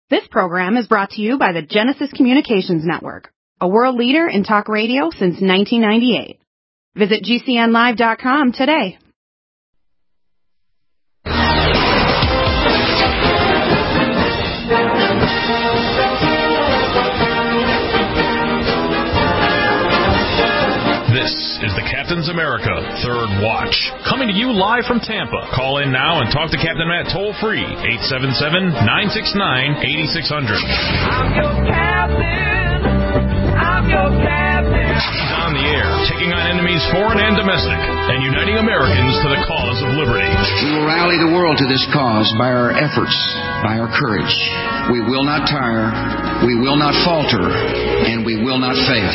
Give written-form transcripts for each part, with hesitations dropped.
This program is brought to you by the Genesis Communications Network, a world leader in talk radio since 1998. Visit GCNlive.com today. This is the Captain's America Third Watch, coming to you live from Tampa. Call in now and talk to Captain Matt toll-free, 877-969-8600. I'm your captain. I'm your captain. He's on the air, taking on enemies foreign and domestic, and uniting Americans to the cause of liberty. We will rally the world to this cause by our efforts, by our courage. We will not tire, we will not falter, and we will not fail.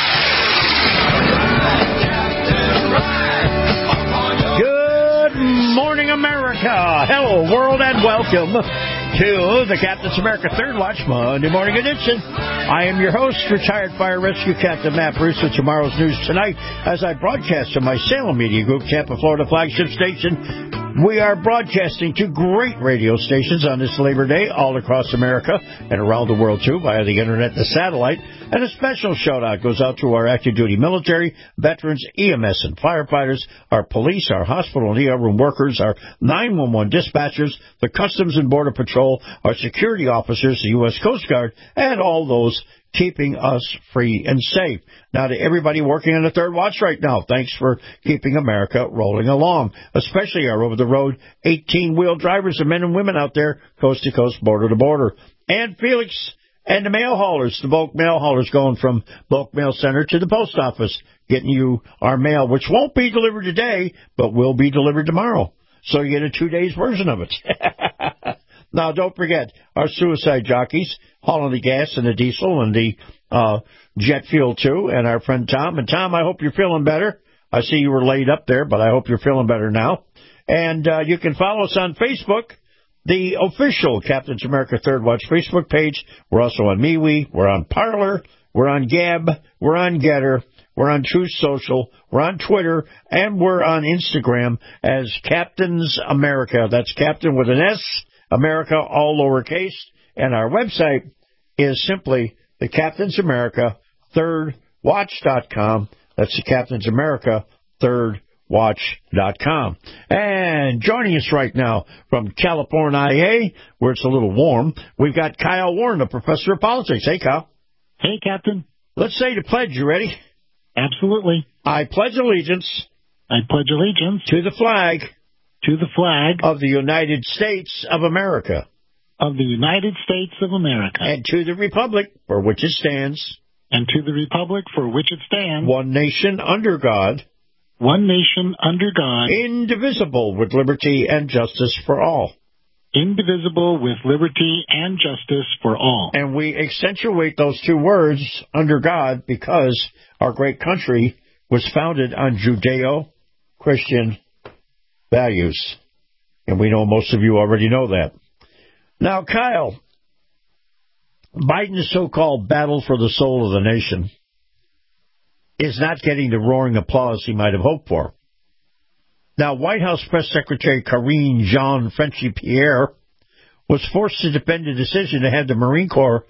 Good morning, America. Hello, world, and welcome to the Captain's America Third Watch Monday Morning Edition. I am your host, retired fire rescue Captain Matt Bruce with tomorrow's news tonight as I broadcast from my Salem Media Group, Tampa, Florida flagship station. We are broadcasting to great radio stations on this Labor Day all across America and around the world, too, via the Internet and the satellite. And a special shout-out goes out to our active duty military, veterans, EMS and firefighters, our police, our hospital and ER room workers, our 911 dispatchers, the Customs and Border Patrol, our security officers, the U.S. Coast Guard, and all those keeping us free and safe. Now, to everybody working on the Third Watch right now, thanks for keeping America rolling along, especially our over-the-road 18-wheel drivers, the men and women out there, coast to coast, border to border. And Felix and the mail haulers, the bulk mail haulers going from bulk mail center to the post office, getting you our mail, which won't be delivered today, but will be delivered tomorrow. So you get a 2 days version of it. Now, don't forget, our suicide jockeys hauling the gas and the diesel and the jet fuel, too, and our friend Tom. And, Tom, I hope you're feeling better. I see you were laid up there, but I hope you're feeling better now. And you can follow us on Facebook, the official Captain's America Third Watch Facebook page. We're also on MeWe. We're on Parler. We're on Gab. We're on Getter. We're on Truth Social. We're on Twitter. And we're on Instagram as Captain's America. That's Captain with an S. America, all lowercase, and our website is simply the Captain's America thirdwatch.com. That's the Captain's America thirdwatch.com. And joining us right now from California, where it's a little warm, we've got Kyle Warren, a professor of politics. Hey, Kyle. Hey, Captain. Let's say the pledge. You ready? Absolutely. I pledge allegiance. I pledge allegiance to the flag. To the flag of the United States of America. Of the United States of America. And to the republic for which it stands. And to the republic for which it stands. One nation under God. One nation under God. Indivisible with liberty and justice for all. Indivisible with liberty and justice for all. And we accentuate those two words, under God, because our great country was founded on Judeo-Christian values. And we know most of you already know that. Now, Kyle, Biden's so-called battle for the soul of the nation is not getting the roaring applause he might have hoped for. Now, White House Press Secretary Karine Jean-Pierre was forced to defend the decision to have the Marine Corps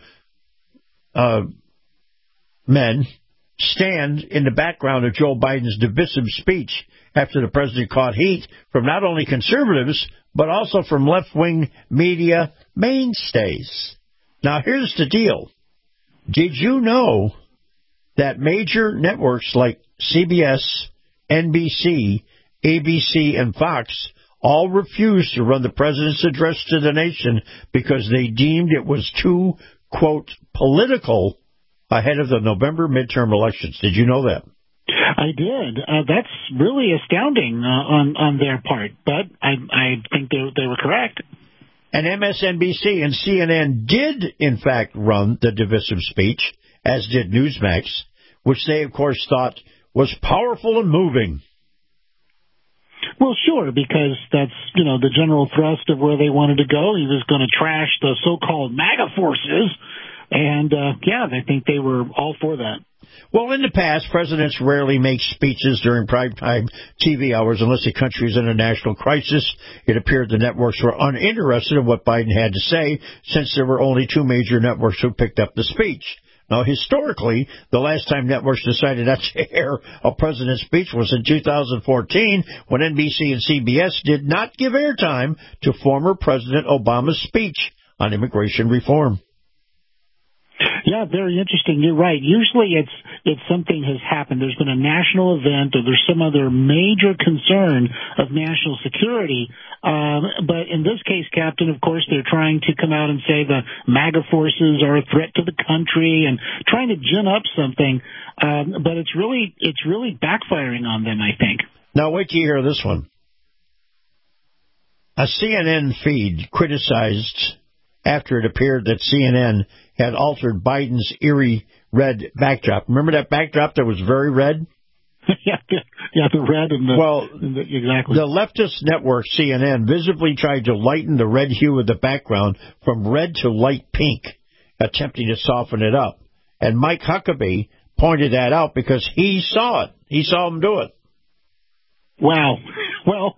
men stand in the background of Joe Biden's divisive speech after the president caught heat from not only conservatives, but also from left-wing media mainstays. Now, here's the deal. Did you know that major networks like CBS, NBC, ABC, and Fox all refused to run the president's address to the nation because they deemed it was too, quote, political ahead of the November midterm elections? Did you know that? I did. That's really astounding on their part, but I think they were correct. And MSNBC and CNN did, in fact, run the divisive speech, as did Newsmax, which they, of course, thought was powerful and moving. Well, sure, because that's, the general thrust of where they wanted to go. He was going to trash the so-called MAGA forces And, I think they were all for that. Well, in the past, presidents rarely make speeches during primetime TV hours unless the country is in a national crisis. It appeared the networks were uninterested in what Biden had to say, since there were only two major networks who picked up the speech. Now, historically, the last time networks decided not to air a president's speech was in 2014, when NBC and CBS did not give airtime to former President Obama's speech on immigration reform. Yeah, very interesting. You're right. Usually it's something has happened. There's been a national event or there's some other major concern of national security. But in this case, Captain, of course, they're trying to come out and say the MAGA forces are a threat to the country and trying to gin up something. But it's really backfiring on them, I think. Now, wait till you hear this one. A CNN feed criticized after it appeared that CNN had altered Biden's eerie red backdrop. Remember that backdrop that was very red? Yeah, the red and the... exactly. The leftist network, CNN, visibly tried to lighten the red hue of the background from red to light pink, attempting to soften it up. And Mike Huckabee pointed that out because he saw it. He saw them do it. Wow. Well...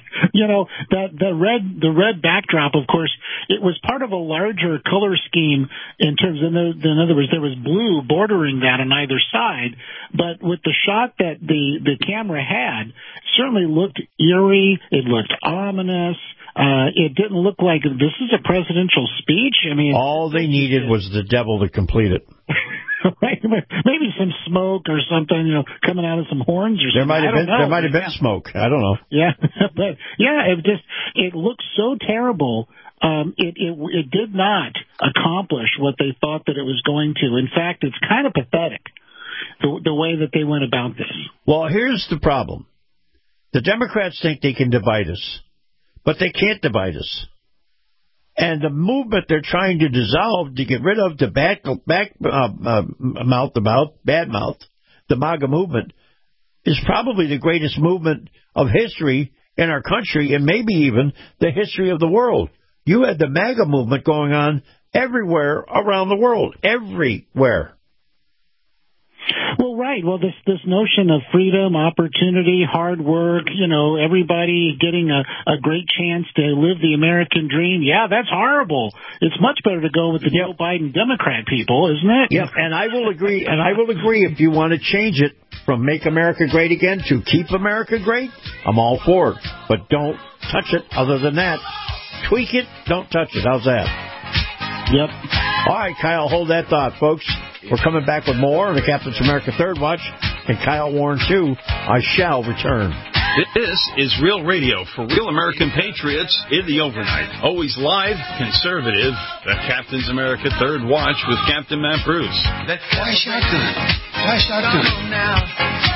the red backdrop, of course, it was part of a larger color scheme in terms of, in other words, there was blue bordering that on either side. But with the shot that the camera had, it certainly looked eerie. It looked ominous. It didn't look like this is a presidential speech. I mean, all they needed was the devil to complete it. Right? Maybe some smoke or something, coming out of some horns or something. There might have been smoke. I don't know. Yeah, but it looked so terrible. It did not accomplish what they thought that it was going to. In fact, it's kind of pathetic the way that they went about this. Well, here's the problem: the Democrats think they can divide us, but they can't divide us. And the movement they're trying to dissolve to get rid of the badmouth, the MAGA movement, is probably the greatest movement of history in our country and maybe even the history of the world. You had the MAGA movement going on everywhere around the world, everywhere. Well, right. Well, this notion of freedom, opportunity, hard work, everybody getting a great chance to live the American dream. Yeah, that's horrible. It's much better to go with the Joe Biden Democrat people, isn't it? Yeah, and I will agree. And I will agree if you want to change it from Make America Great Again to Keep America Great, I'm all for it. But don't touch it. Other than that, tweak it. Don't touch it. How's that? Yep. All right, Kyle, hold that thought, folks. We're coming back with more on the Captain's America Third Watch, and Kyle Warren, too. I shall return. This is Real Radio for real American patriots in the overnight. Always live, conservative, the Captain's America Third Watch with Captain Matt Bruce. Why shotgun? Why shotgun?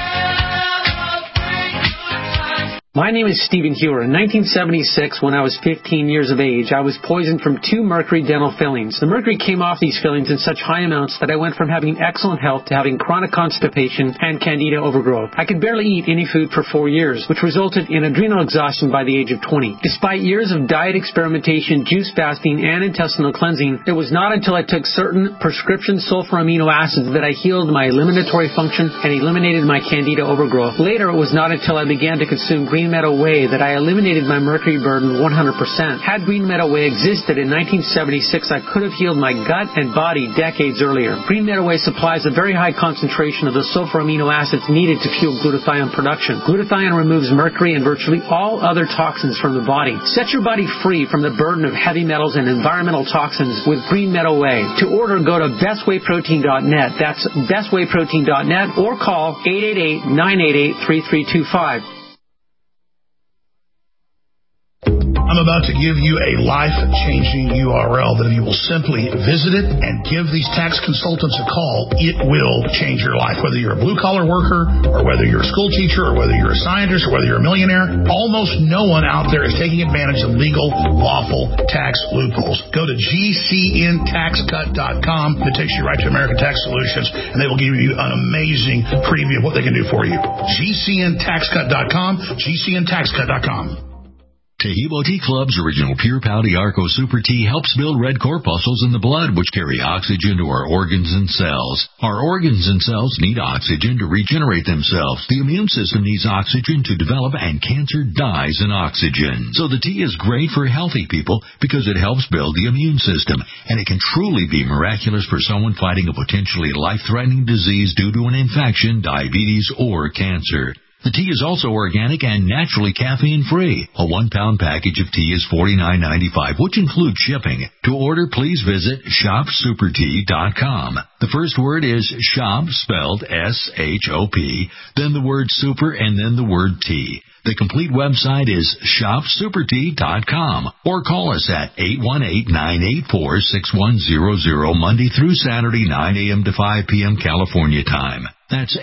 My name is Stephen Hewer. In 1976, when I was 15 years of age, I was poisoned from 2 mercury dental fillings. The mercury came off these fillings in such high amounts that I went from having excellent health to having chronic constipation and candida overgrowth. I could barely eat any food for 4 years, which resulted in adrenal exhaustion by the age of 20. Despite years of diet experimentation, juice fasting, and intestinal cleansing, it was not until I took certain prescription sulfur amino acids that I healed my eliminatory function and eliminated my candida overgrowth. Later, it was not until I began to consume Green Meadow Whey that I eliminated my mercury burden 100%. Had Green Meadow Whey existed in 1976, I could have healed my gut and body decades earlier. Green Meadow Whey supplies a very high concentration of the sulfur amino acids needed to fuel glutathione production. Glutathione removes mercury and virtually all other toxins from the body. Set your body free from the burden of heavy metals and environmental toxins with Green Meadow Whey. To order, go to bestwayprotein.net. That's bestwayprotein.net or call 888-988-3325. I'm about to give you a life-changing URL that if you will simply visit it and give these tax consultants a call, it will change your life. Whether you're a blue-collar worker or whether you're a school teacher or whether you're a scientist or whether you're a millionaire, almost no one out there is taking advantage of legal, lawful tax loopholes. Go to GCNTaxCut.com. It takes you right to American Tax Solutions, and they will give you an amazing preview of what they can do for you. GCNTaxCut.com, GCNTaxCut.com. Tahibo Tea Club's original Pure Pau Arco Super Tea helps build red corpuscles in the blood, which carry oxygen to our organs and cells. Our organs and cells need oxygen to regenerate themselves. The immune system needs oxygen to develop, and cancer dies in oxygen. So the tea is great for healthy people because it helps build the immune system, and it can truly be miraculous for someone fighting a potentially life-threatening disease due to an infection, diabetes, or cancer. The tea is also organic and naturally caffeine-free. A 1-pound package of tea is $49.95, which includes shipping. To order, please visit shopsupertea.com. The first word is shop, spelled S-H-O-P, then the word super, and then the word tea. The complete website is shopsupertea.com, or call us at 818-984-6100, Monday through Saturday, 9 a.m. to 5 p.m. California time. That's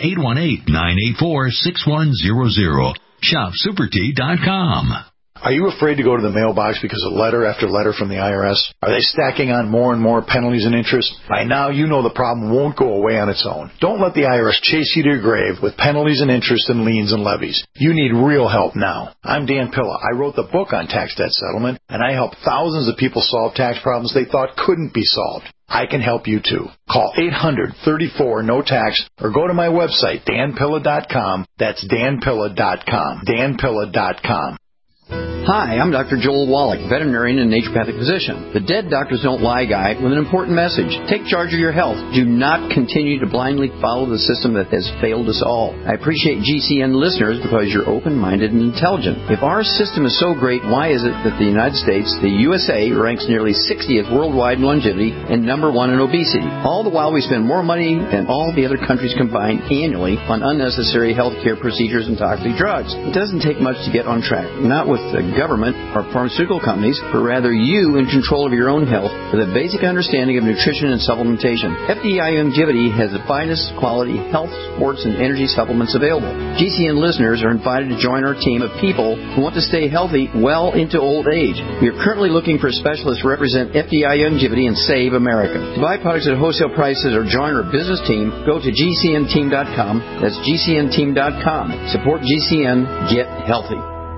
818-984-6100, shopsupertea.com. Are you afraid to go to the mailbox because of letter after letter from the IRS? Are they stacking on more and more penalties and interest? By now, you know the problem won't go away on its own. Don't let the IRS chase you to your grave with penalties and interest and liens and levies. You need real help now. I'm Dan Pilla. I wrote the book on tax debt settlement, and I help thousands of people solve tax problems they thought couldn't be solved. I can help you too. Call 800-34-NO-TAX or go to my website, danpilla.com. That's danpilla.com. danpilla.com. Hi, I'm Dr. Joel Wallach, veterinarian and naturopathic physician. The Dead Doctors Don't Lie guy with an important message. Take charge of your health. Do not continue to blindly follow the system that has failed us all. I appreciate GCN listeners because you're open-minded and intelligent. If our system is so great, why is it that the United States, the USA, ranks nearly 60th worldwide in longevity and number 1 in obesity? All the while we spend more money than all the other countries combined annually on unnecessary health care procedures and toxic drugs. It doesn't take much to get on track. Not with the government or pharmaceutical companies, but rather you in control of your own health with a basic understanding of nutrition and supplementation. FDI Longevity has the finest quality health, sports, and energy supplements available. GCN listeners are invited to join our team of people who want to stay healthy well into old age. We are currently looking for specialists to represent FDI Longevity and Save America. To buy products at wholesale prices or join our business team, go to GCNteam.com. That's GCNteam.com. Support GCN. Get healthy.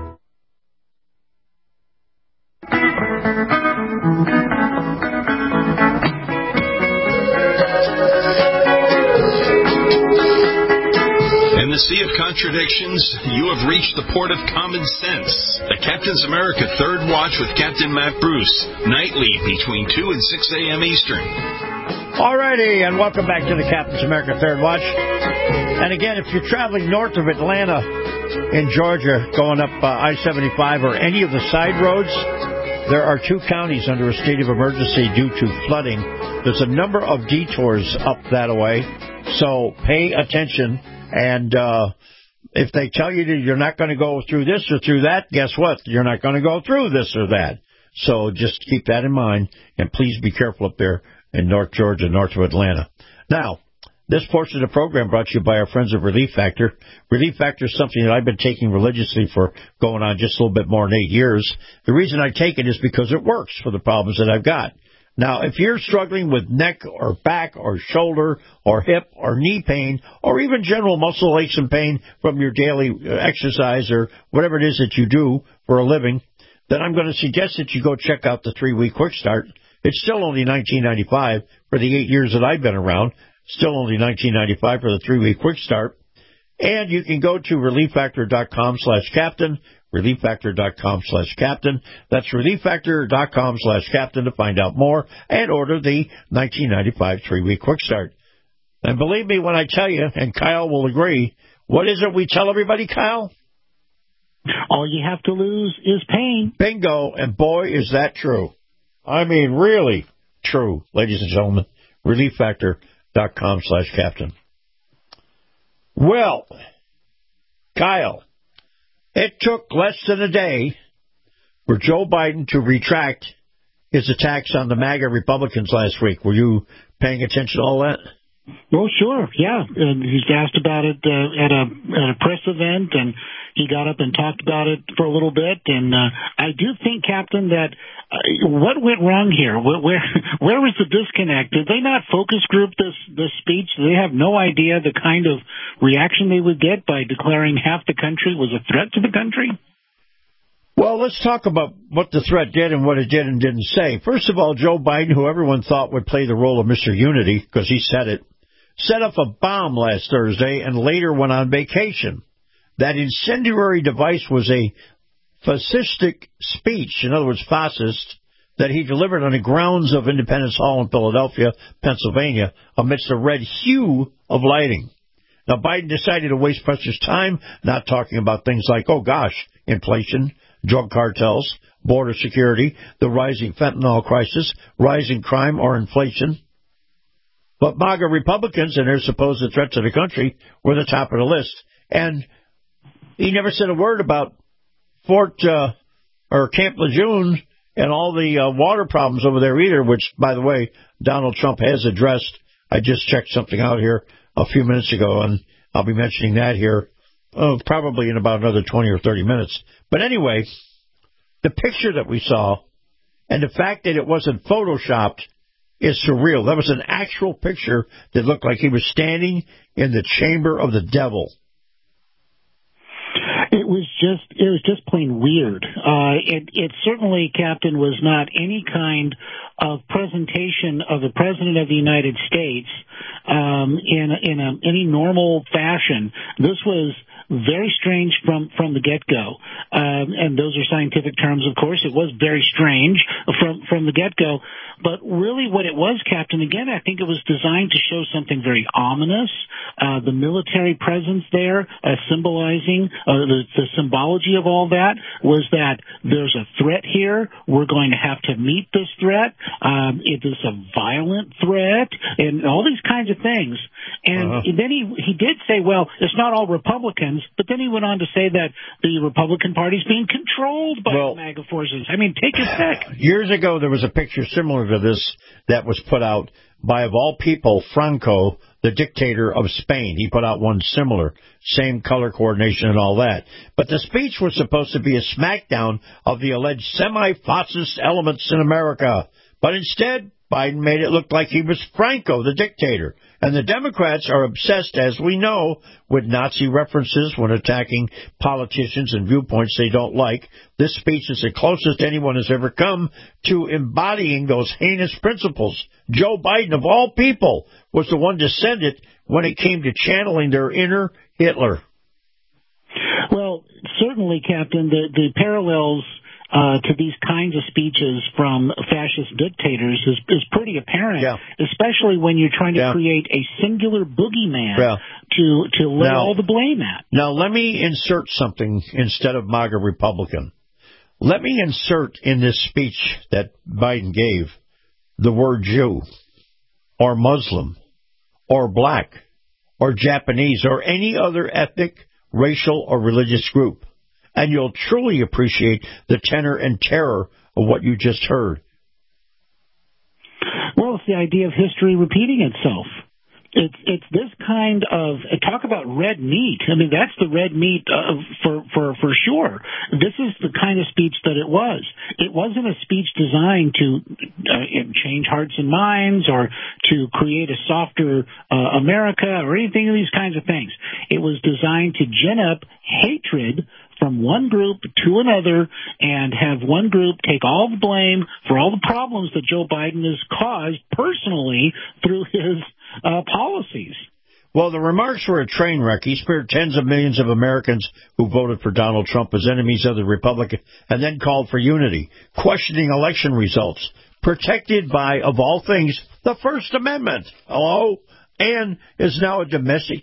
In the sea of contradictions, you have reached the port of common sense. The Captain's America Third Watch with Captain Matt Bruce, nightly between 2 and 6 a.m. Eastern. All righty, and welcome back to the Captain's America Third Watch. And again, if you're traveling north of Atlanta in Georgia, going up I-75 or any of the side roads, there are 2 counties under a state of emergency due to flooding. There's a number of detours up that way, so pay attention. And if they tell you that you're not going to go through this or through that, guess what? You're not going to go through this or that. So just keep that in mind, and please be careful up there in North Georgia, north of Atlanta. Now, this portion of the program brought to you by our friends at Relief Factor. Relief Factor is something that I've been taking religiously for going on just a little bit more than 8 years. The reason I take it is because it works for the problems that I've got. Now, if you're struggling with neck or back or shoulder or hip or knee pain or even general muscle aches and pain from your daily exercise or whatever it is that you do for a living, then I'm going to suggest that you go check out the 3-week Quick Start. It's still only $19.95 for the 8 years that I've been around. Still only $19.95 for the 3-week Quick Start. And you can go to relieffactor.com/captain. relieffactor.com/captain. That's relieffactor.com/captain to find out more and order the $19.95 3-week Quick Start. And believe me when I tell you, and Kyle will agree, what is it we tell everybody, Kyle? All you have to lose is pain. Bingo, and boy, is that true. I mean, really true, ladies and gentlemen. relieffactor.com/captain. Well, Kyle, it took less than a day for Joe Biden to retract his attacks on the MAGA Republicans last week. Were you paying attention to all that? Well, sure, yeah. He's asked about it at a press event, and he got up and talked about it for a little bit. And I do think, Captain, that what went wrong here? Where was the disconnect? Did they not focus group this speech? Did they have no idea the kind of reaction they would get by declaring half the country was a threat to the country? Well, let's talk about what the threat did and what it did and didn't say. First of all, Joe Biden, who everyone thought would play the role of Mr. Unity, because he said it, set off a bomb last Thursday and later went on vacation. That incendiary device was a fascistic speech, in other words, fascist, that he delivered on the grounds of Independence Hall in Philadelphia, Pennsylvania, amidst a red hue of lighting. Now, Biden decided to waste precious time not talking about things like, oh gosh, inflation, drug cartels, border security, the rising fentanyl crisis, rising crime, or inflation. But MAGA Republicans and their supposed threat to the country were the top of the list. And he never said a word about Camp Lejeune and all the water problems over there either, which, by the way, Donald Trump has addressed. I just checked something out here a few minutes ago, and I'll be mentioning that here probably in about another 20 or 30 minutes. But anyway, the picture that we saw and the fact that it wasn't photoshopped is surreal. That was an actual picture that looked like he was standing in the chamber of the devil. It was just plain weird. It certainly, Captain, was not any kind of presentation of the President of the United States in any normal fashion. This was very strange from the get-go. And those are scientific terms, of course. It was very strange from the get-go. But really what it was, Captain, again, I think it was designed to show something very ominous. The military presence there, symbolizing the symbology of all that was that there's a threat here. We're going to have to meet this threat. It is a violent threat and all these kinds of things. And then he did say, well, it's not all Republicans. But then he went on to say that the Republican Party is being controlled by the MAGA forces. I mean, take your pick. Years ago, there was a picture similar to this that was put out by, of all people, Franco, the dictator of Spain. He put out one similar, same color coordination and all that. But the speech was supposed to be a smackdown of the alleged semi-fascist elements in America. But instead, Biden made it look like he was Franco, the dictator. And the Democrats are obsessed, as we know, with Nazi references when attacking politicians and viewpoints they don't like. This speech is the closest anyone has ever come to embodying those heinous principles. Joe Biden, of all people, was the one to send it when it came to channeling their inner Hitler. Well, certainly, Captain, the parallels to these kinds of speeches from fascist dictators is pretty apparent, especially when you're trying to create a singular boogeyman to lay all the blame at. Now, let me insert something instead of MAGA Republican. Let me insert in this speech that Biden gave the word Jew or Muslim or black or Japanese or any other ethnic, racial, or religious group. And you'll truly appreciate the tenor and terror of what you just heard. Well, it's the idea of history repeating itself. It's this kind of talk about red meat. I mean, that's the red meat for sure. This is the kind of speech that it was. It wasn't a speech designed to change hearts and minds or to create a softer America or anything of these kinds of things. It was designed to gin up hatred from one group to another and have one group take all the blame for all the problems that Joe Biden has caused personally through his policies. Well, the remarks were a train wreck. He spared tens of millions of Americans who voted for Donald Trump as enemies of the Republic and then called for unity, questioning election results, protected by, of all things, the First Amendment. Hello? And is now a domestic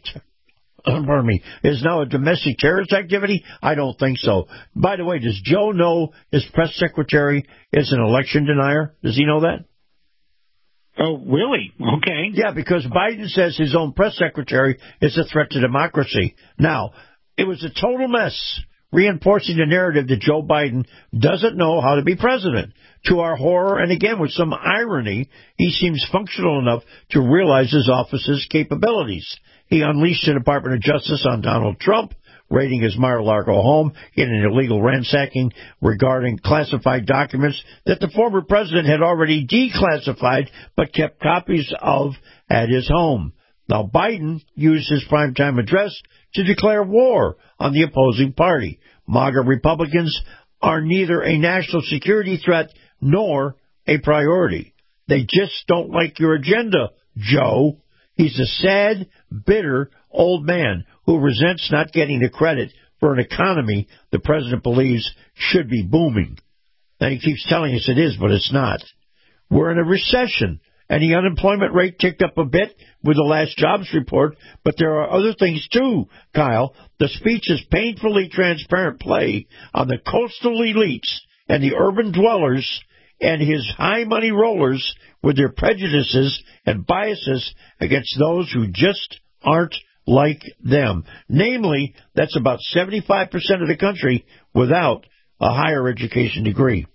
terrorist activity? I don't think so. By the way, does Joe know his press secretary is an election denier? Does he know that? Oh, really? Okay. Yeah, because Biden says his own press secretary is a threat to democracy. Now, it was a total mess, reinforcing the narrative that Joe Biden doesn't know how to be president. To our horror, and again with some irony, he seems functional enough to realize his office's capabilities. He unleashed the Department of Justice on Donald Trump, raiding his Mar-a-Lago home in an illegal ransacking regarding classified documents that the former president had already declassified but kept copies of at his home. Now, Biden used his primetime address to declare war on the opposing party. MAGA Republicans are neither a national security threat nor a priority. They just don't like your agenda, Joe. He's a sad, bitter old man who resents not getting the credit for an economy the president believes should be booming. And he keeps telling us it is, but it's not. We're in a recession, and the unemployment rate ticked up a bit with the last jobs report, but there are other things too, Kyle. The speech's painfully transparent play on the coastal elites and the urban dwellers and his high-money rollers with their prejudices and biases against those who just aren't like them. Namely, that's about 75% of the country without a higher education degree.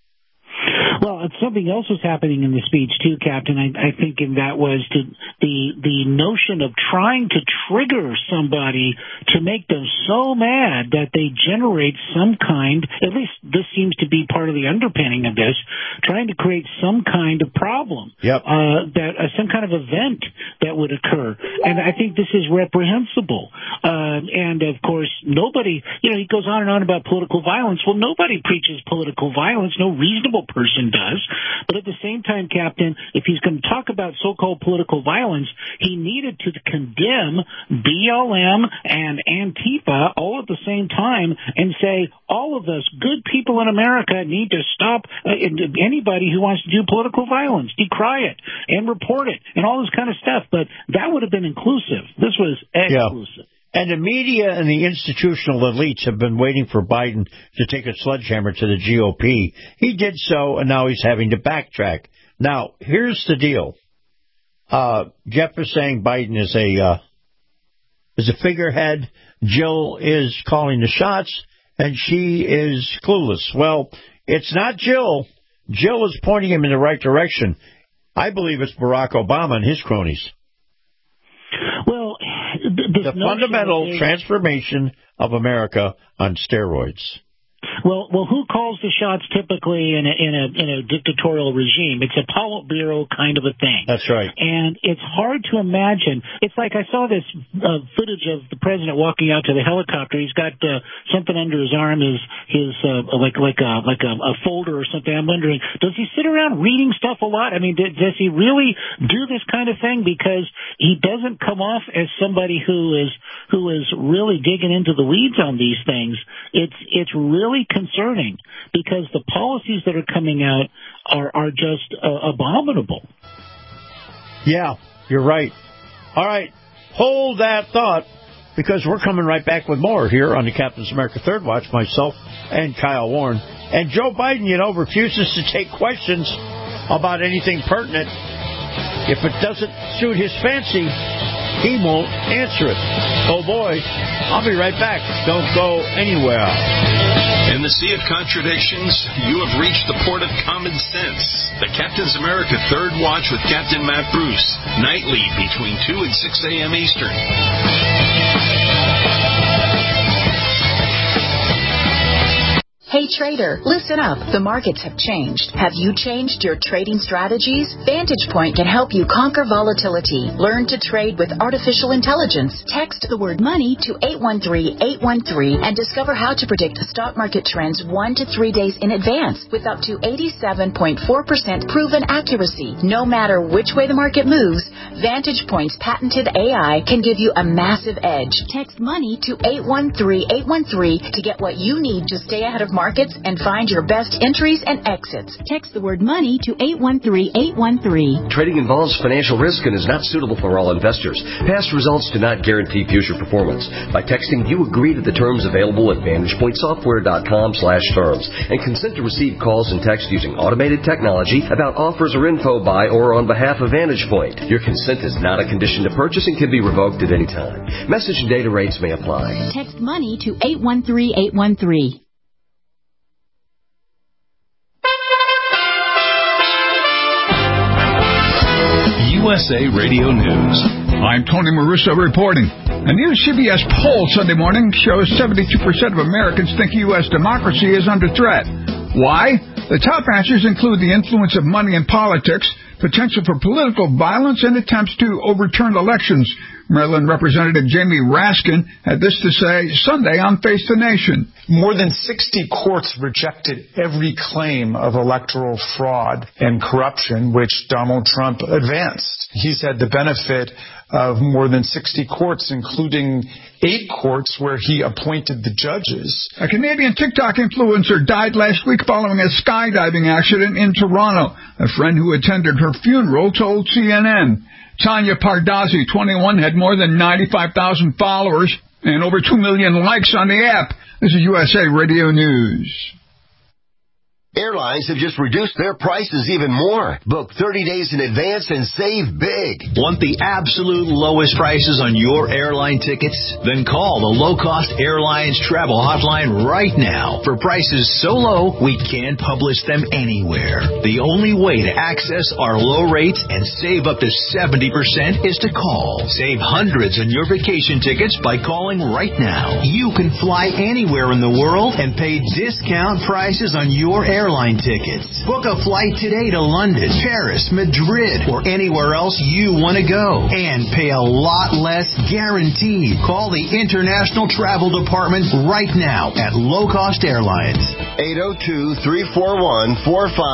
Well, something else was happening in the speech too, Captain. I think, and that was the notion of trying to trigger somebody to make them so mad that they generate some kind. At least this seems to be part of the underpinning of this, trying to create some kind of problem. Yep. Some kind of event that would occur, and I think this is reprehensible. And of course, nobody. He goes on and on about political violence. Well, nobody preaches political violence. No reasonable person does. But at the same time, Captain, if he's going to talk about so-called political violence, he needed to condemn BLM and Antifa all at the same time and say, all of us good people in America need to stop anybody who wants to do political violence, decry it and report it and all this kind of stuff. But that would have been inclusive. This was exclusive. Yeah. And the media and the institutional elites have been waiting for Biden to take a sledgehammer to the GOP. He did so, and now he's having to backtrack. Now, here's the deal. Jeff is saying Biden is a figurehead. Jill is calling the shots, and she is clueless. Well, it's not Jill. Jill is pointing him in the right direction. I believe it's Barack Obama and his cronies. Well, the fundamental transformation of America on steroids. Well, who calls the shots typically in a dictatorial regime? It's a Politburo kind of a thing. That's right. And it's hard to imagine. It's like I saw this footage of the president walking out to the helicopter. He's got something under his arm, like a folder or something. I'm wondering, does he sit around reading stuff a lot? I mean, does he really do this kind of thing? Because he doesn't come off as somebody who is really digging into the weeds on these things. It's really concerning because the policies that are coming out are just abominable. Yeah, you're right. All right, hold that thought because we're coming right back with more here on the Captain's America Third Watch, myself and Kyle Warren. And Joe Biden, refuses to take questions about anything pertinent. If it doesn't suit his fancy, he won't answer it. Oh, boy. I'll be right back. Don't go anywhere. In the sea of contradictions, you have reached the port of common sense. The Captain's America Third Watch with Captain Matt Bruce. Nightly between 2 and 6 a.m. Eastern. Hey trader, listen up. The markets have changed. Have you changed your trading strategies? Vantage Point can help you conquer volatility. Learn to trade with artificial intelligence. Text the word money to 813-813 and discover how to predict stock market trends 1 to 3 days in advance with up to 87.4% proven accuracy. No matter which way the market moves, Vantage Point's patented AI can give you a massive edge. Text money to 813-813 to get what you need to stay ahead of markets and find your best entries and exits. Text the word money to 813-813. Trading involves financial risk and is not suitable for all investors. Past results do not guarantee future performance. By texting, you agree to the terms available at VantagePointSoftware.com/terms and consent to receive calls and text using automated technology about offers or info by or on behalf of Vantage Point. Your consent is not a condition to purchase and can be revoked at any time. Message and data rates may apply. Text money to 813-813. USA Radio News. I'm Tony Maruso reporting. A new CBS poll Sunday morning shows 72% of Americans think U.S. democracy is under threat. Why? The top answers include the influence of money in politics, potential for political violence, and attempts to overturn elections. Maryland Representative Jamie Raskin had this to say Sunday on Face the Nation. More than 60 courts rejected every claim of electoral fraud and corruption which Donald Trump advanced. He's had the benefit of more than 60 courts, including 8 courts where he appointed the judges. A Canadian TikTok influencer died last week following a skydiving accident in Toronto. A friend who attended her funeral told CNN. Tanya Pardazzi, 21, had more than 95,000 followers and over 2 million likes on the app. This is USA Radio News. Airlines have just reduced their prices even more. Book 30 days in advance and save big. Want the absolute lowest prices on your airline tickets? Then call the Low Cost Airlines Travel Hotline right now. For prices so low, we can't publish them anywhere. The only way to access our low rates and save up to 70% is to call. Save hundreds on your vacation tickets by calling right now. You can fly anywhere in the world and pay discount prices on your airline tickets. Book a flight today to London, Paris, Madrid, or anywhere else you want to go and pay a lot less guaranteed. Call the International Travel Department right now at Low Cost Airlines. 802-341-4535.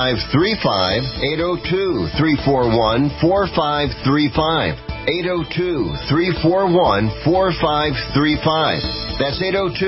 802-341-4535. 802-341-4535. That's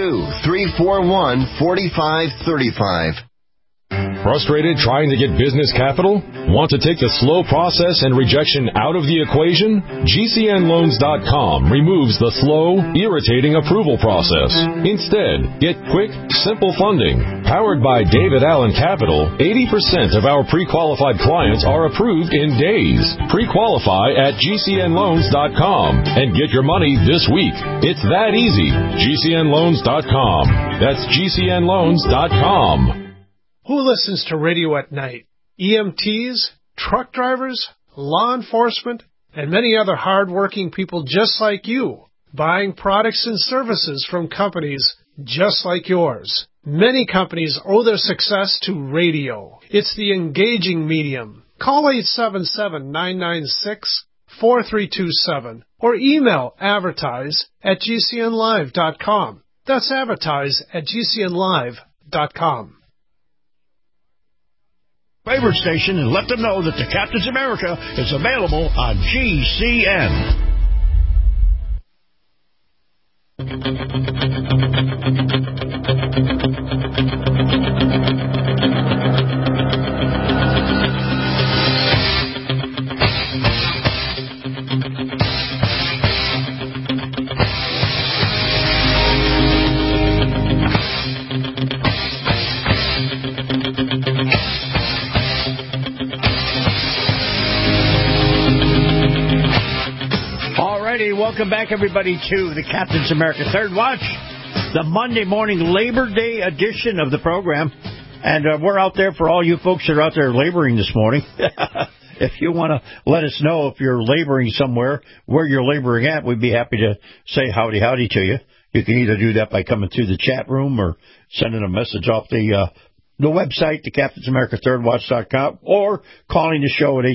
802-341-4535. Frustrated trying to get business capital? Want to take the slow process and rejection out of the equation? GCNLoans.com removes the slow, irritating approval process. Instead, get quick, simple funding. Powered by David Allen Capital, 80% of our pre-qualified clients are approved in days. Pre-qualify at GCNLoans.com and get your money this week. It's that easy. GCNLoans.com. That's GCNLoans.com. Who listens to radio at night? EMTs, truck drivers, law enforcement, and many other hard-working people just like you, buying products and services from companies just like yours. Many companies owe their success to radio. It's the engaging medium. Call 877-996-4327 or email advertise@gcnlive.com. That's advertise@gcnlive.com. Favorite station and let them know that the Captain's America is available on GCN. Welcome back, everybody, to the Captain's America Third Watch, the Monday morning Labor Day edition of the program. And we're out there for all you folks that are out there laboring this morning. If you want to let us know if you're laboring somewhere, where you're laboring at, we'd be happy to say howdy to you. You can either do that by coming through the chat room or sending a message off the website, the CaptainsAmerica3rdWatch.com, or calling the show at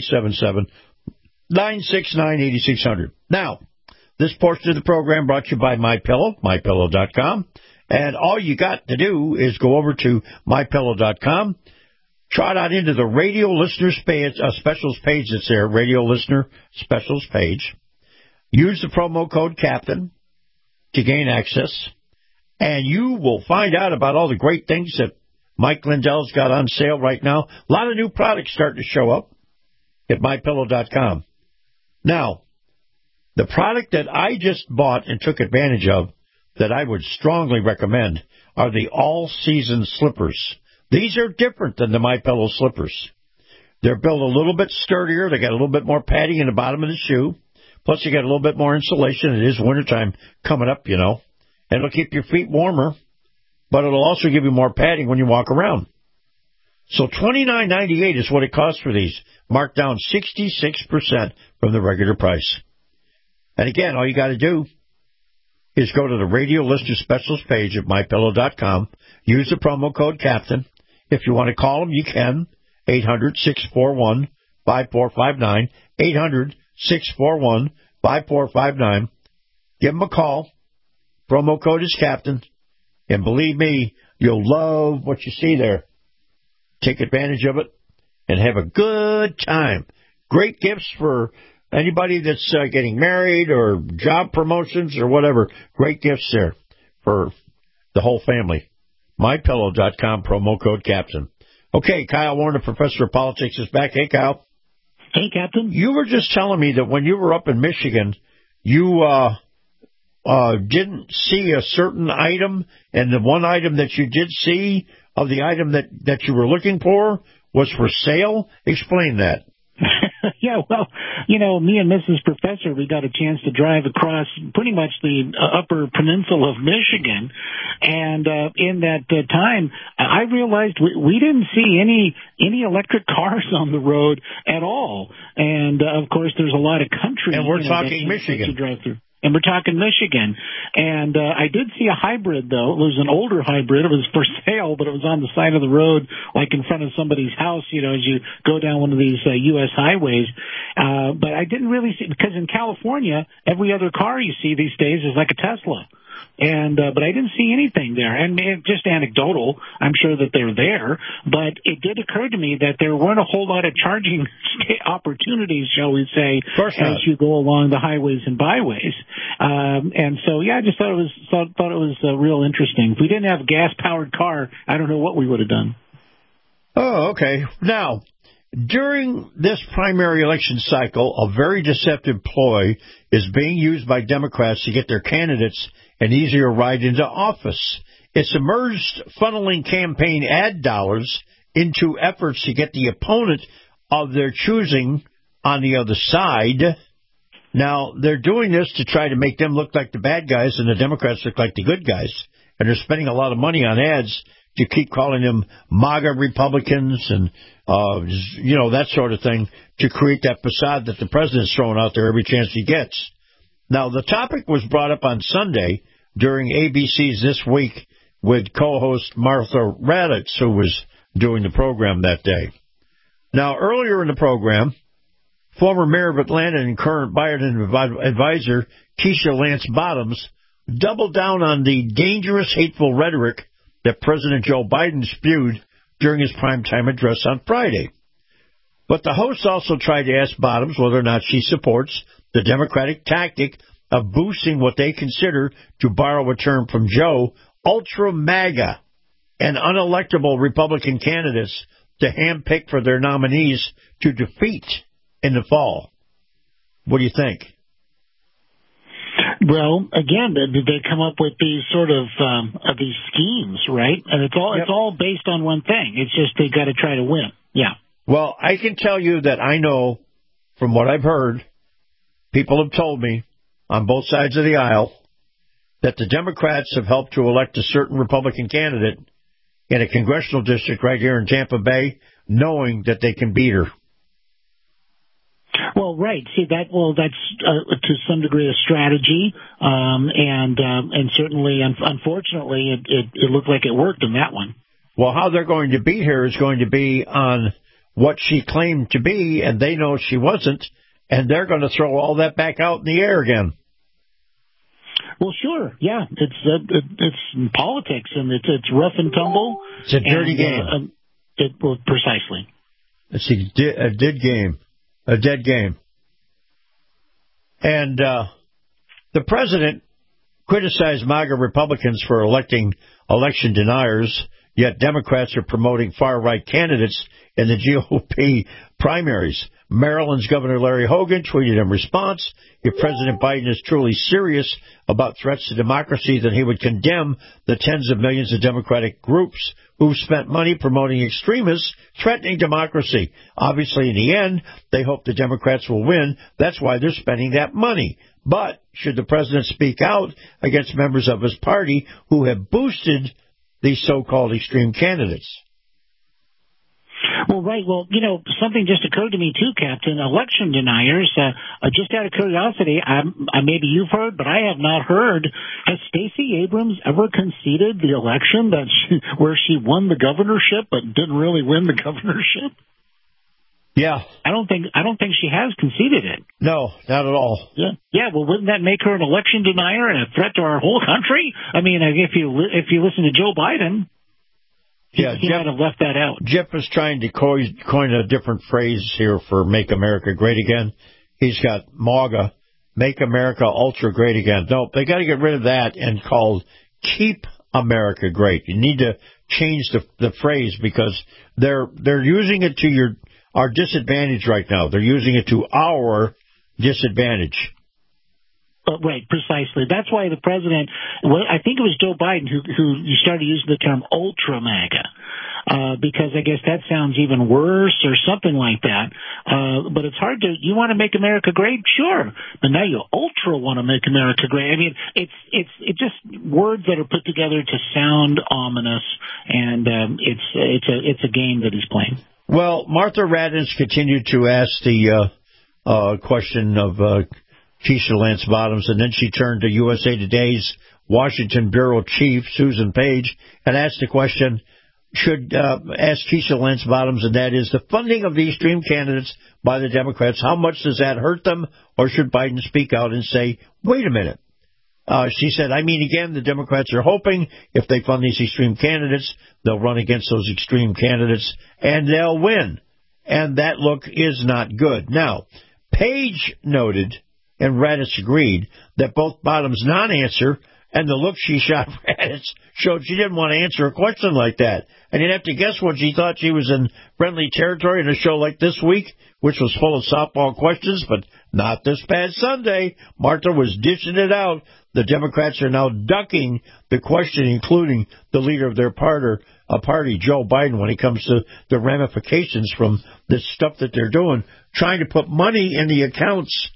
877-969-8600. Now, this portion of the program brought to you by MyPillow, MyPillow.com. And all you got to do is go over to MyPillow.com, trot out into the Radio Listener Specials page that's there, Radio Listener Specials page. Use the promo code CAPTAIN to gain access, and you will find out about all the great things that Mike Lindell's got on sale right now. A lot of new products starting to show up at MyPillow.com. Now, the product that I just bought and took advantage of that I would strongly recommend are the all-season slippers. These are different than the MyPillow slippers. They're built a little bit sturdier. They got a little bit more padding in the bottom of the shoe. Plus, you got a little bit more insulation. It is wintertime coming up, you know. And it'll keep your feet warmer, but it'll also give you more padding when you walk around. So $29.98 is what it costs for these, marked down 66% from the regular price. And again, all you got to do is go to the Radio Listener Specials page at MyPillow.com. Use the promo code CAPTAIN. If you want to call them, you can. 800-641-5459. 800-641-5459. Give them a call. Promo code is Captain. And believe me, you'll love what you see there. Take advantage of it and have a good time. Great gifts for anybody that's getting married or job promotions or whatever. Great gifts there for the whole family. MyPillow.com, promo code Captain. Okay, Kyle Warner, Professor of Politics, is back. Hey, Kyle. Hey, Captain. You were just telling me that when you were up in Michigan, you didn't see a certain item, and the one item that you did see of the item that you were looking for was for sale. Explain that. Yeah, well, me and Mrs. Professor, we got a chance to drive across pretty much the upper peninsula of Michigan, and in that time, I realized we didn't see any electric cars on the road at all, and of course, there's a lot of country. And we're talking Michigan. To drive through. And we're talking Michigan. And I did see a hybrid, though. It was an older hybrid. It was for sale, but it was on the side of the road, like in front of somebody's house, as you go down one of these U.S. highways. But I didn't really see, because in California, every other car you see these days is like a Tesla. But I didn't see anything there. And just anecdotal, I'm sure that they're there. But it did occur to me that there weren't a whole lot of charging opportunities, shall we say, as you go along the highways and byways. And so, I just thought it was real interesting. If we didn't have a gas-powered car, I don't know what we would have done. Oh, okay. Now, during this primary election cycle, a very deceptive ploy is being used by Democrats to get their candidates an easier ride into office. It's emerged funneling campaign ad dollars into efforts to get the opponent of their choosing on the other side. Now, they're doing this to try to make them look like the bad guys and the Democrats look like the good guys. And they're spending a lot of money on ads to keep calling them MAGA Republicans and, that sort of thing to create that facade that the president's throwing out there every chance he gets. Now, the topic was brought up on Sunday during ABC's This Week with co-host Martha Raddatz, who was doing the program that day. Now, earlier in the program, former mayor of Atlanta and current Biden advisor Keisha Lance Bottoms doubled down on the dangerous, hateful rhetoric that President Joe Biden spewed during his primetime address on Friday. But the host also tried to ask Bottoms whether or not she supports the Democratic tactic of boosting what they consider, to borrow a term from Joe, ultra MAGA and unelectable Republican candidates to handpick for their nominees to defeat in the fall. What do you think? Well, again, they come up with these sort of these schemes, right? And it's all based on one thing. It's just they got to try to win. Yeah. Well, I can tell you that I know from what I've heard, people have told me on both sides of the aisle that the Democrats have helped to elect a certain Republican candidate in a congressional district right here in Tampa Bay, knowing that they can beat her. Well, right. See that's to some degree a strategy, and certainly, unfortunately, it looked like it worked in that one. Well, how they're going to beat her is going to be on what she claimed to be, and they know she wasn't, and they're going to throw all that back out in the air again. Well, sure, yeah, it's politics, and it's rough and tumble. It's a dirty game. Precisely. It's a dead game. And the president criticized MAGA Republicans for electing election deniers, yet Democrats are promoting far-right candidates in the GOP primaries. Maryland's Governor Larry Hogan tweeted in response, if President Biden is truly serious about threats to democracy, then he would condemn the tens of millions of Democratic groups who've spent money promoting extremists threatening democracy. Obviously, in the end, they hope the Democrats will win. That's why they're spending that money. But should the president speak out against members of his party who have boosted these so-called extreme candidates? Well, right. Well, something just occurred to me, too, Captain. Election deniers, just out of curiosity, maybe you've heard, but I have not heard, has Stacey Abrams ever conceded the election where she won the governorship but didn't really win the governorship? Yeah. I don't think she has conceded it. No, not at all. Yeah. Well, wouldn't that make her an election denier and a threat to our whole country? I mean, if you listen to Joe Biden, he might have left that out. Jeff is trying to coin a different phrase here for "Make America Great Again." He's got MAGA, Make America Ultra Great Again. No, they got to get rid of that and call Keep America Great. You need to change the phrase because they're using it to our disadvantage right now. They're using it to our disadvantage. Right, precisely. That's why the president, I think it was Joe Biden who started using the term ultra MAGA, because I guess that sounds even worse or something like that. But it's hard you want to make America great? Sure. But now you ultra want to make America great. I mean, it's just words that are put together to sound ominous, and it's a game that he's playing. Well, Martha Raddatz continued to ask the question of Keisha Lance Bottoms, and then she turned to USA Today's Washington Bureau Chief, Susan Page, and asked the question, ask Keisha Lance Bottoms, and that is the funding of the extreme candidates by the Democrats, how much does that hurt them, or should Biden speak out and say, wait a minute? She said, again, the Democrats are hoping if they fund these extreme candidates, they'll run against those extreme candidates, and they'll win. And that look is not good. Now, Page noted, and Raddatz agreed, that both Bottoms' non-answer and the look she shot Raddatz showed she didn't want to answer a question like that. And you'd have to guess what she thought she was in friendly territory in a show like This Week, which was full of softball questions, but not this past Sunday. Martha was dishing it out. The Democrats are now ducking the question, including the leader of their party, Joe Biden, when it comes to the ramifications from this stuff that they're doing, trying to put money in the accounts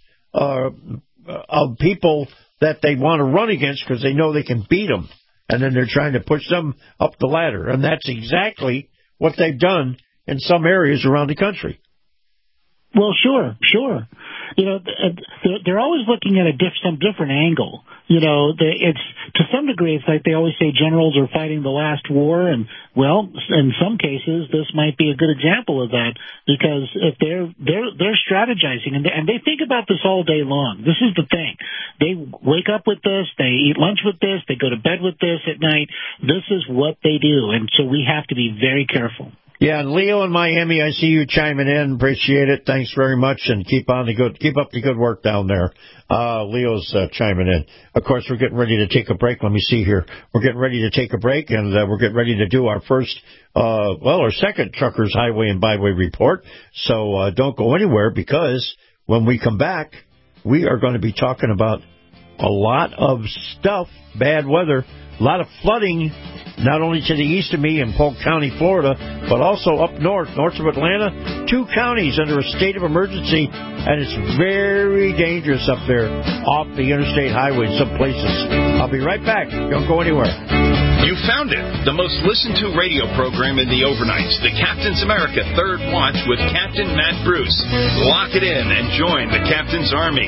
of people that they want to run against because they know they can beat them. And then they're trying to push them up the ladder. And that's exactly what they've done in some areas around the country. Well, sure. You know, they're always looking at some different angle. You know, it's to some degree, it's like they always say generals are fighting the last war, and well, in some cases, this might be a good example of that because if they're strategizing and they think about this all day long. This is the thing: they wake up with this, they eat lunch with this, they go to bed with this at night. This is what they do, and so we have to be very careful. Yeah, and Leo in Miami, I see you chiming in. Appreciate it. Thanks very much, and keep up the good work down there. Leo's chiming in. Of course, we're getting ready to take a break. Let me see here. We're getting ready to take a break, and we're getting ready to do our our second Truckers Highway and Byway report. So don't go anywhere because when we come back, we are going to be talking about a lot of stuff, bad weather, a lot of flooding, not only to the east of me in Polk County, Florida, but also up north of Atlanta, 2 counties under a state of emergency, and it's very dangerous up there off the interstate highway in some places. I'll be right back. Don't go anywhere. You found it, the most listened to radio program in the overnights, the Captain's America Third Watch with Captain Matt Bruce. Lock it in and join the Captain's Army.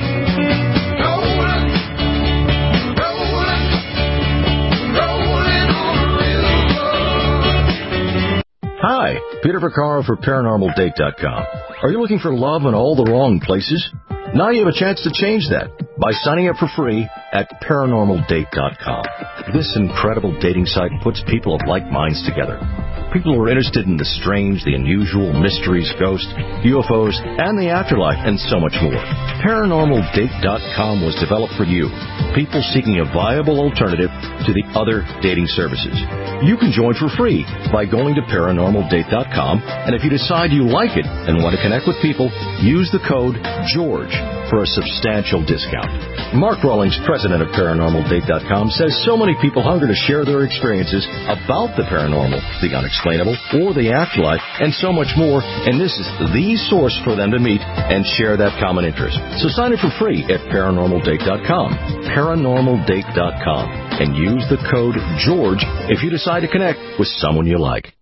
Hi, Peter Vaccaro for ParanormalDate.com. Are you looking for love in all the wrong places? Now you have a chance to change that by signing up for free at ParanormalDate.com. This incredible dating site puts people of like minds together. People who are interested in the strange, the unusual, mysteries, ghosts, UFOs, and the afterlife, and so much more. ParanormalDate.com was developed for you, people seeking a viable alternative to the other dating services. You can join for free by going to ParanormalDate.com, and if you decide you like it and want to connect with people, use the code GEORGE for a substantial discount. Mark Rawlings, president of ParanormalDate.com, says so many people hunger to share their experiences about the paranormal, the unexplainable, or the afterlife, and so much more, and this is the source for them to meet and share that common interest. So sign up for free at ParanormalDate.com, ParanormalDate.com, and use the code GEORGE if you decide to connect with someone you like.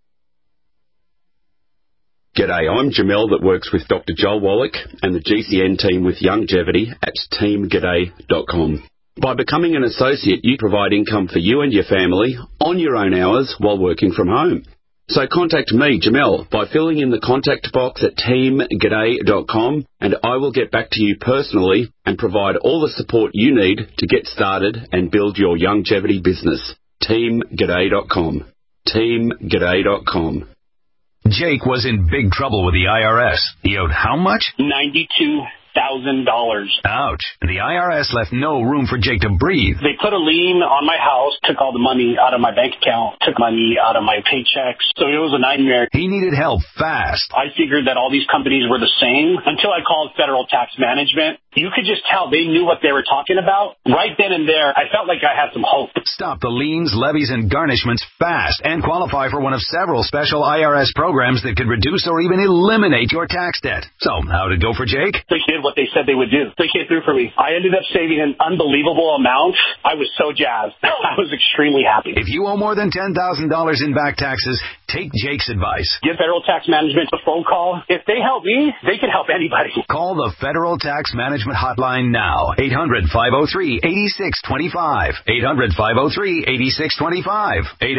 G'day, I'm Jamel that works with Dr. Joel Wallach and the GCN team with Longevity at teamg'day.com. By becoming an associate, you provide income for you and your family on your own hours while working from home. So contact me, Jamel, by filling in the contact box at teamg'day.com, and I will get back to you personally and provide all the support you need to get started and build your longevity business. teamg'day.com. teamg'day.com. Jake was in big trouble with the IRS. He owed how much? $92,000. Ouch. The IRS left no room for Jake to breathe. They put a lien on my house, took all the money out of my bank account, took money out of my paychecks. So it was a nightmare. He needed help fast. I figured that all these companies were the same until I called Federal Tax Management. You could just tell they knew what they were talking about. Right then and there, I felt like I had some hope. Stop the liens, levies, and garnishments fast and qualify for one of several special IRS programs that could reduce or even eliminate your tax debt. So, how'd it go for Jake? They did what they said they would do. They came through for me. I ended up saving an unbelievable amount. I was so jazzed. I was extremely happy. If you owe more than $10,000 in back taxes, take Jake's advice. Give Federal Tax Management a phone call. If they help me, they can help anybody. Call the Federal Tax Management hotline now. 800-503-8625. 800-503-8625.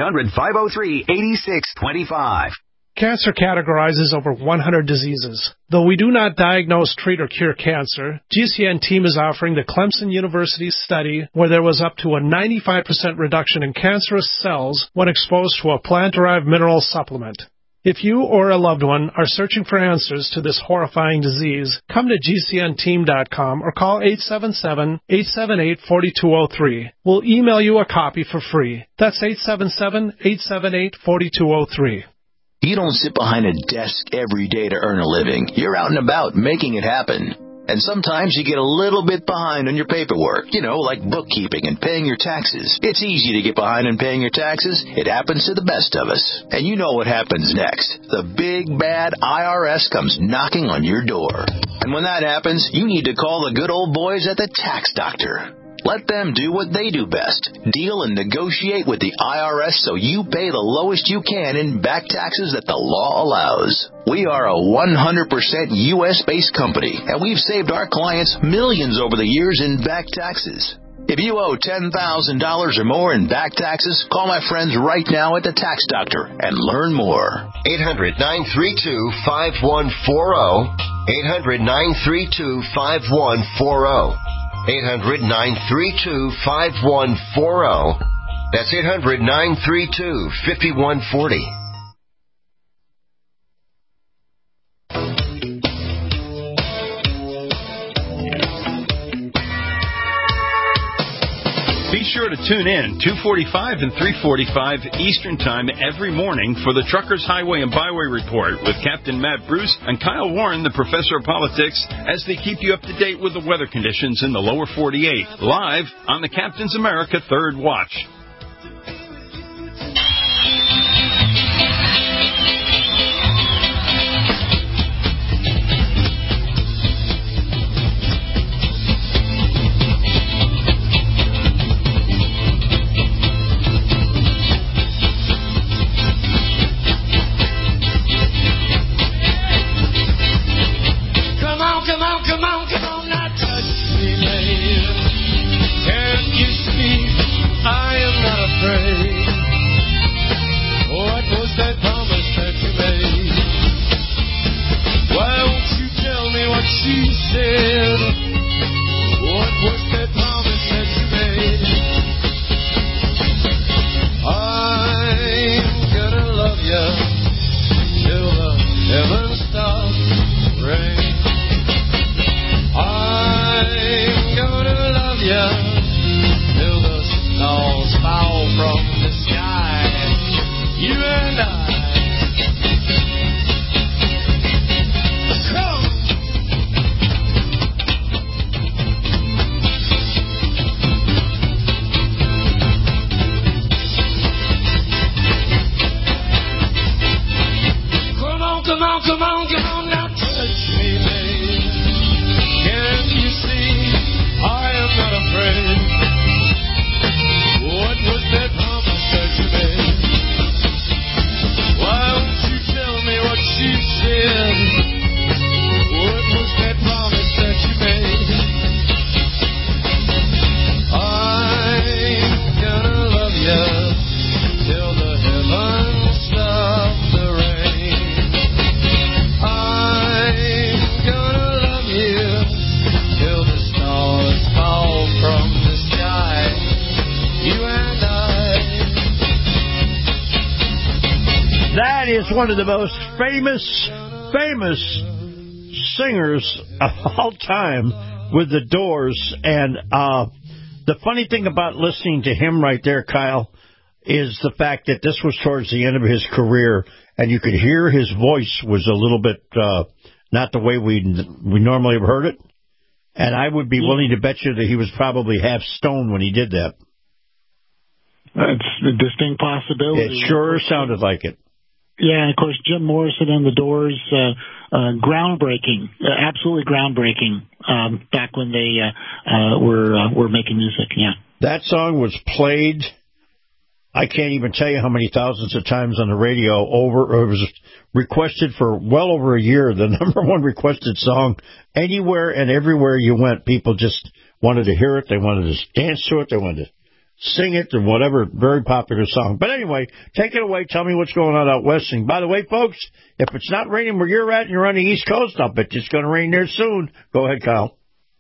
800-503-8625. Cancer categorizes over 100 diseases. Though we do not diagnose, treat, or cure cancer, GCN team is offering the Clemson University study where there was up to a 95% reduction in cancerous cells when exposed to a plant-derived mineral supplement. If you or a loved one are searching for answers to this horrifying disease, come to GCNteam.com or call 877-878-4203. We'll email you a copy for free. That's 877-878-4203. You don't sit behind a desk every day to earn a living. You're out and about making it happen. And sometimes you get a little bit behind on your paperwork, like bookkeeping and paying your taxes. It's easy to get behind on paying your taxes. It happens to the best of us. And you know what happens next. The big, bad IRS comes knocking on your door. And when that happens, you need to call the good old boys at the Tax Doctor. Let them do what they do best. Deal and negotiate with the IRS so you pay the lowest you can in back taxes that the law allows. We are a 100% U.S.-based company, and we've saved our clients millions over the years in back taxes. If you owe $10,000 or more in back taxes, call my friends right now at the Tax Doctor and learn more. 800-932-5140. 800-932-5140. 800-932-5140. That's 800-932-5140. Be sure to tune in 2:45 and 3:45 Eastern Time every morning for the Truckers Highway and Byway Report with Captain Matt Bruce and Kyle Warren, the Professor of Politics, as they keep you up to date with the weather conditions in the lower 48, live on the Captain's America Third Watch. Come on, now touch me, man. Can't you see I am one of the most famous singers of all time with the Doors. And the funny thing about listening to him right there, Kyle, is the fact that this was towards the end of his career, and you could hear his voice was a little bit not the way we normally have heard it. And I would be willing to bet you that he was probably half stoned when he did that. That's a distinct possibility. It sure sounded like it. Yeah, and of course, Jim Morrison and the Doors, groundbreaking, absolutely groundbreaking, back when they were making music, yeah. That song was played, I can't even tell you how many thousands of times on the radio. It was requested for well over a year, the number one requested song. Anywhere and everywhere you went, people just wanted to hear it, they wanted to dance to it, they wanted to sing it, and whatever. Very popular song. But anyway, take it away. Tell me what's going on out west. And by the way, folks, if it's not raining where you're at and you're on the East Coast, I'll bet it's going to rain there soon. Go ahead, Kyle.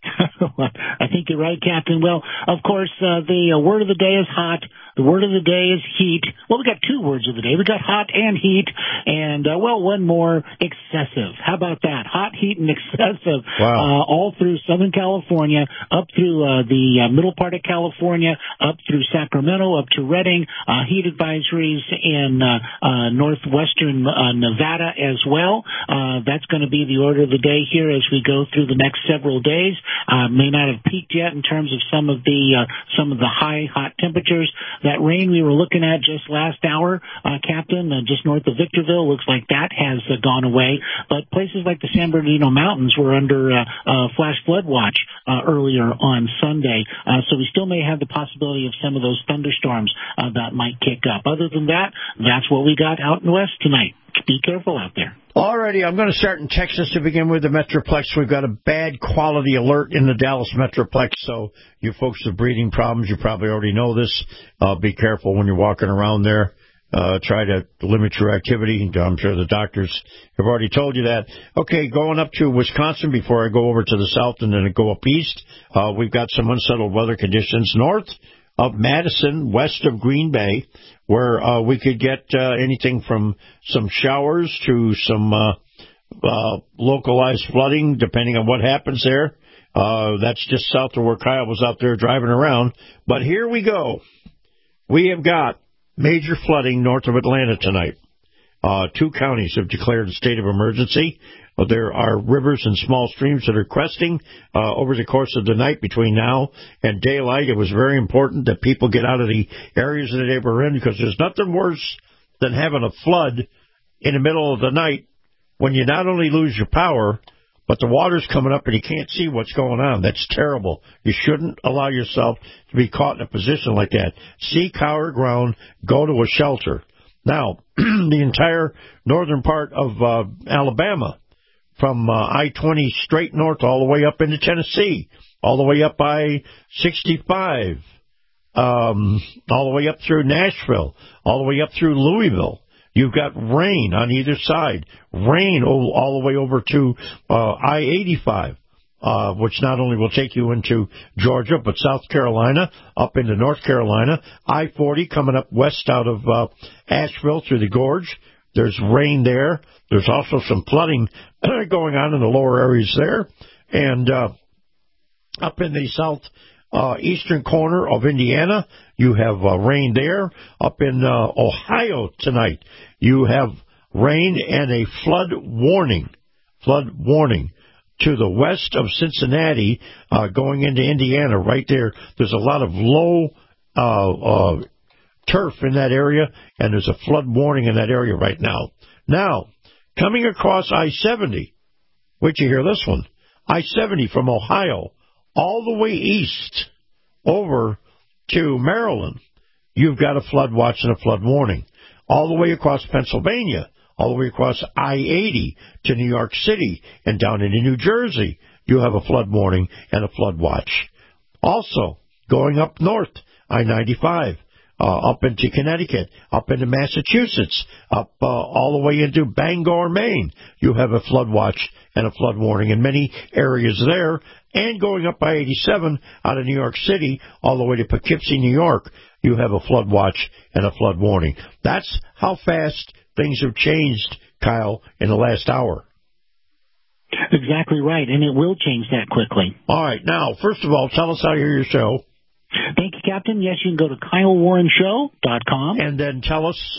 I think you're right, Captain. Well, of course, the word of the day is hot. The word of the day is heat. Well, we got two words of the day. We got hot and heat, and, one more, excessive. How about that? Hot, heat, and excessive. Wow. All through Southern California, up through the middle part of California, up through Sacramento, up to Redding, heat advisories in northwestern Nevada as well. That's going to be the order of the day here as we go through the next several days. May not have peaked yet in terms of some of the high hot temperatures. That rain we were looking at just last hour, Captain, just north of Victorville, looks like that has gone away. But places like the San Bernardino Mountains were under flash flood watch earlier on Sunday. So we still may have the possibility of some of those thunderstorms that might kick up. Other than that, that's what we got out in the west tonight. Be careful out there. Alrighty, I'm going to start in Texas to begin with, the Metroplex. We've got a bad quality alert in the Dallas Metroplex, so you folks with breathing problems, you probably already know this. Be careful when you're walking around there. Try to limit your activity. I'm sure the doctors have already told you that. Okay, going up to Wisconsin before I go over to the south and then go up east. We've got some unsettled weather conditions north of Madison, west of Green Bay, where we could get anything from some showers to some localized flooding, depending on what happens there. That's just south of where Kyle was out there driving around. But here we go. We have got major flooding north of Atlanta tonight. 2 counties have declared a state of emergency. There are rivers and small streams that are cresting over the course of the night between now and daylight. It was very important that people get out of the areas that they were in, because there's nothing worse than having a flood in the middle of the night when you not only lose your power, but the water's coming up and you can't see what's going on. That's terrible. You shouldn't allow yourself to be caught in a position like that. Seek higher ground. Go to a shelter. Now, the entire northern part of Alabama, from I-20 straight north all the way up into Tennessee, all the way up I-65, all the way up through Nashville, all the way up through Louisville. You've got rain on either side. Rain all the way over to I-85, which not only will take you into Georgia, but South Carolina, up into North Carolina. I-40 coming up west out of Asheville through the gorge. There's rain there. There's also some flooding going on in the lower areas there. And up in the south eastern corner of Indiana, you have rain there. Up in Ohio tonight, you have rain and a flood warning. Flood warning. To the west of Cincinnati, going into Indiana, right there, there's a lot of low turf in that area, and there's a flood warning in that area right now. Now, coming across I-70, wait till you hear this one, I-70 from Ohio all the way east over to Maryland, you've got a flood watch and a flood warning. All the way across Pennsylvania, all the way across I-80 to New York City and down into New Jersey, you have a flood warning and a flood watch. Also, going up north, I-95, up into Connecticut, up into Massachusetts, up all the way into Bangor, Maine, you have a flood watch and a flood warning in many areas there. And going up I-87 out of New York City all the way to Poughkeepsie, New York, you have a flood watch and a flood warning. That's how fast things have changed, Kyle, in the last hour. Exactly right, and it will change that quickly. All right. Now, first of all, tell us how you hear your show. Thank you, Captain. Yes, you can go to KyleWarrenShow.com. And then tell us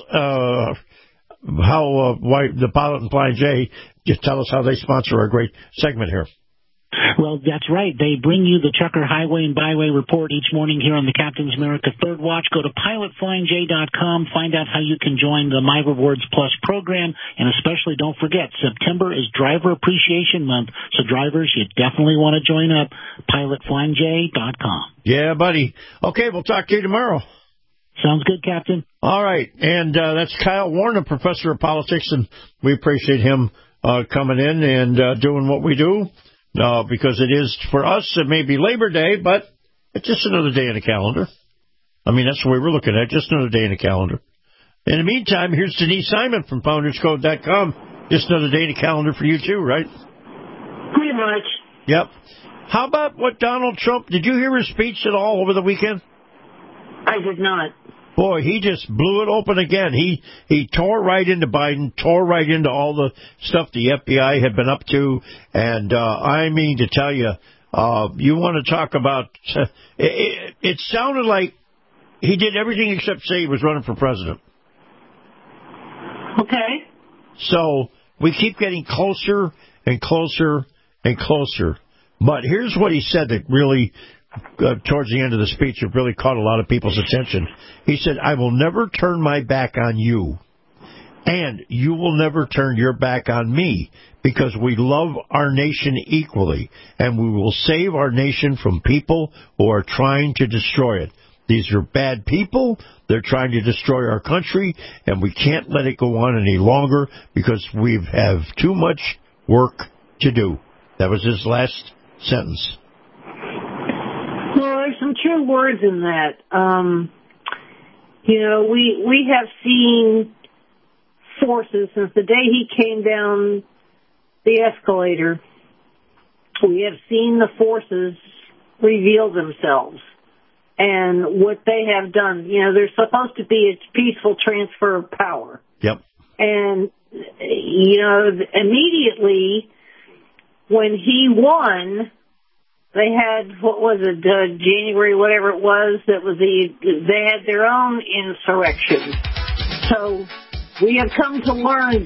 why the Pilot and Flying J, just tell us how they sponsor our great segment here. Well, that's right. They bring you the Trucker Highway and Byway Report each morning here on the Captain's America Third Watch. Go to PilotFlyingJ.com. Find out how you can join the My Rewards Plus program. And especially don't forget, September is Driver Appreciation Month. So drivers, you definitely want to join up. PilotFlyingJ.com. Yeah, buddy. Okay, we'll talk to you tomorrow. Sounds good, Captain. All right. And that's Kyle Warren, a professor of politics, and we appreciate him coming in and doing what we do. Because it is, for us, it may be Labor Day, but it's just another day in the calendar. I mean, that's the way we're looking at it, just another day in the calendar. In the meantime, here's Denise Simon from FoundersCode.com. Just another day in the calendar for you, too, right? Pretty much. Yep. How about what Donald Trump, did you hear his speech at all over the weekend? I did not. Boy, he just blew it open again. He tore right into Biden, tore right into all the stuff the FBI had been up to. And I mean to tell you, you want to talk about, it sounded like he did everything except say he was running for president. Okay. So we keep getting closer and closer and closer. But here's what he said that really, towards the end of the speech, it really caught a lot of people's attention. He said, I will never turn my back on you, and you will never turn your back on me, because we love our nation equally, and we will save our nation from people who are trying to destroy it. These are bad people. They're trying to destroy our country, and we can't let it go on any longer because we have too much work to do. That was his last sentence. Well, there's some true words in that. We have seen forces since the day he came down the escalator. We have seen the forces reveal themselves and what they have done. There's supposed to be a peaceful transfer of power. Yep. And, immediately when he won, they had, January, whatever it was, they had their own insurrection. So we have come to learn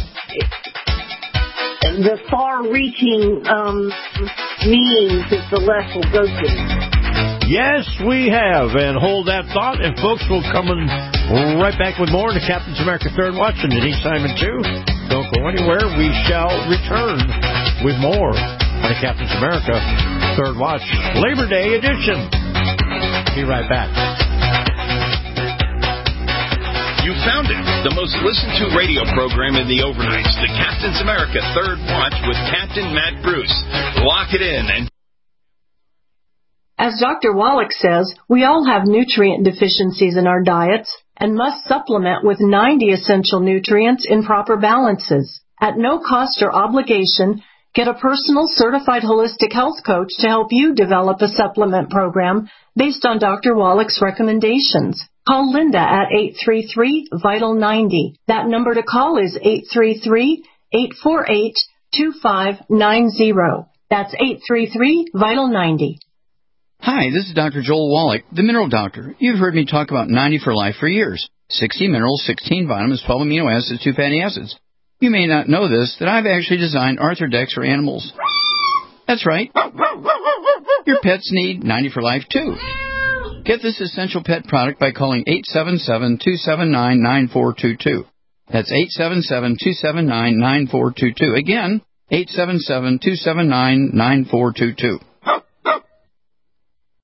the far-reaching means that the left will go to. Yes, we have. And hold that thought. And, folks, we'll come right back with more to Captain's America Third Watch and Denise Simon, too. Don't go anywhere. We shall return with more on the Captain's America Third Watch Labor Day edition. Be right back. You found it. The most listened to radio program in the overnights. The Captain's America Third Watch with Captain Matt Bruce. Lock it in and... As Dr. Wallach says, we all have nutrient deficiencies in our diets and must supplement with 90 essential nutrients in proper balances. At no cost or obligation, get a personal certified holistic health coach to help you develop a supplement program based on Dr. Wallach's recommendations. Call Linda at 833-VITAL-90. That number to call is 833-848-2590. That's 833-VITAL-90. Hi, this is Dr. Joel Wallach, the Mineral Doctor. You've heard me talk about 90 for Life for years. 60 minerals, 16 vitamins, 12 amino acids, 2 fatty acids. You may not know this, that I've actually designed Arthrodex for animals. That's right. Your pets need 90 for Life, too. Get this essential pet product by calling 877-279-9422. That's 877-279-9422. Again, 877-279-9422.